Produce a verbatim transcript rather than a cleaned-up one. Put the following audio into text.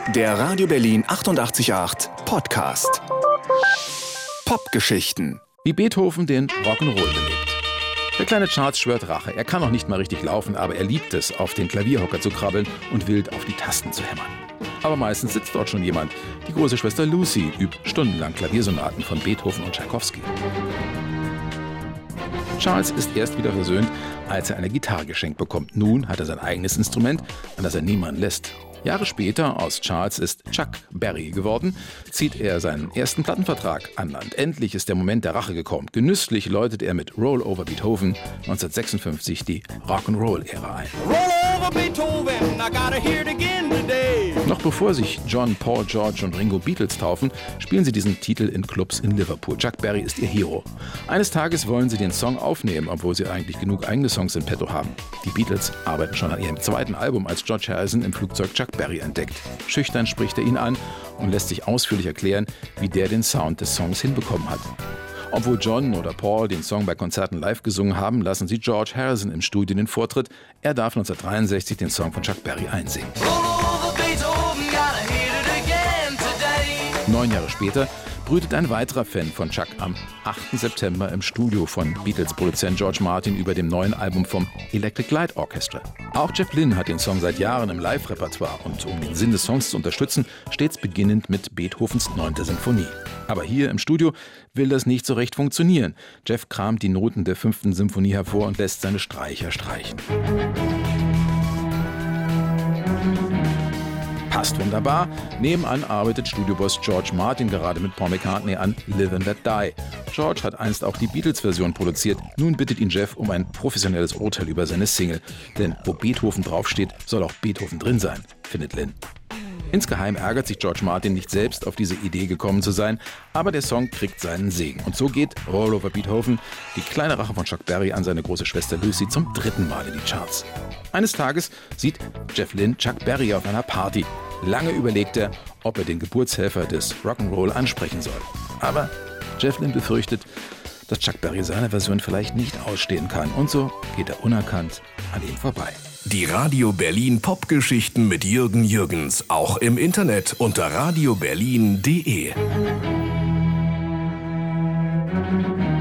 Der Radio Berlin achtundachtzig Komma acht Podcast. Popgeschichten. Wie Beethoven den Rock'n'Roll belebt. Der kleine Charles schwört Rache. Er kann noch nicht mal richtig laufen, aber er liebt es, auf den Klavierhocker zu krabbeln und wild auf die Tasten zu hämmern. Aber meistens sitzt dort schon jemand. Die große Schwester Lucy übt stundenlang Klaviersonaten von Beethoven und Tschaikowski. Charles ist erst wieder versöhnt, als er eine Gitarre geschenkt bekommt. Nun hat er sein eigenes Instrument, an das er niemanden lässt. Jahre später, aus Charles ist Chuck Berry geworden, zieht er seinen ersten Plattenvertrag an Land. Endlich ist der Moment der Rache gekommen. Genüsslich läutet er mit Roll Over Beethoven neunzehnhundertsechsundfünfzig die Rock'n'Roll-Ära ein. Roll over Beethoven, I gotta hear it again today. Noch bevor sich John, Paul, George und Ringo Beatles taufen, spielen sie diesen Titel in Clubs in Liverpool. Chuck Berry ist ihr Hero. Eines Tages wollen sie den Song aufnehmen, obwohl sie eigentlich genug eigene Songs in petto haben. Die Beatles arbeiten schon an ihrem zweiten Album, als George Harrison im Flugzeug Chuck Berry entdeckt. Schüchtern spricht er ihn an und lässt sich ausführlich erklären, wie der den Sound des Songs hinbekommen hat. Obwohl John oder Paul den Song bei Konzerten live gesungen haben, lassen sie George Harrison im Studio den Vortritt. Er darf neunzehnhundertdreiundsechzig den Song von Chuck Berry einsingen. Neun Jahre später brütet ein weiterer Fan von Chuck am achten September im Studio von Beatles-Produzent George Martin über dem neuen Album vom Electric Light Orchestra. Auch Jeff Lynne hat den Song seit Jahren im Live-Repertoire und um den Sinn des Songs zu unterstützen, stets beginnend mit Beethovens neunter Sinfonie. Aber hier im Studio will das nicht so recht funktionieren. Jeff kramt die Noten der fünften Symphonie hervor und lässt seine Streicher streichen. Passt wunderbar. Nebenan arbeitet Studioboss George Martin gerade mit Paul McCartney an Live and Let Die. George hat einst auch die Beatles-Version produziert. Nun bittet ihn Jeff um ein professionelles Urteil über seine Single. Denn wo Beethoven draufsteht, soll auch Beethoven drin sein, findet Lynne. Insgeheim ärgert sich George Martin nicht selbst, auf diese Idee gekommen zu sein, aber der Song kriegt seinen Segen. Und so geht Roll Over Beethoven, die kleine Rache von Chuck Berry an seine große Schwester Lucy, zum dritten Mal in die Charts. Eines Tages sieht Jeff Lynne Chuck Berry auf einer Party. Lange überlegt er, ob er den Geburtshelfer des Rock'n'Roll ansprechen soll. Aber Jeff Lynne befürchtet, dass Chuck Berry seine Version vielleicht nicht ausstehen kann. Und so geht er unerkannt an ihm vorbei. Die Radio Berlin Popgeschichten mit Jürgen Jürgens, auch im Internet unter radio berlin punkt de.